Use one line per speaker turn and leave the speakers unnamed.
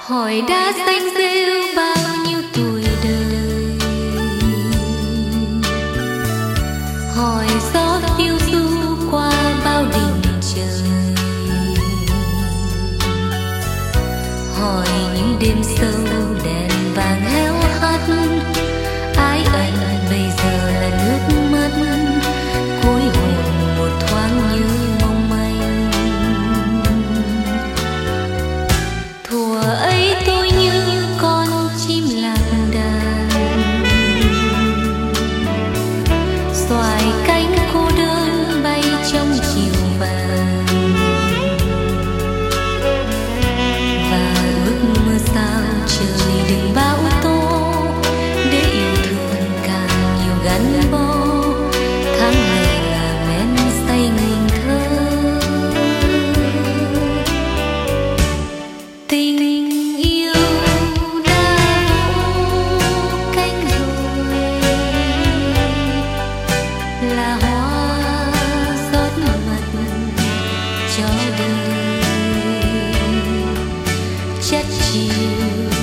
hỏi đã xanh rêu bao nhiêu tuổi đời, hỏi gió phiêu du qua bao đỉnh trời, hỏi những đêm sâu đèn vàng héo hắt, ái ân bây giờ là nước mắt, cuối hồn một thoáng như mong manh. Thuở ấy tôi như con chim lạc đàn, xoài cánh cô đơn bay trong chiều vàng, và ước mơ sao trời đừng bão tố, để yêu thương càng nhiều gắn bó. Tháng ngày là men say ngây thơ, tình yêu đã vỗ cánh rồi, là hoa rót mật cho đời chất chiều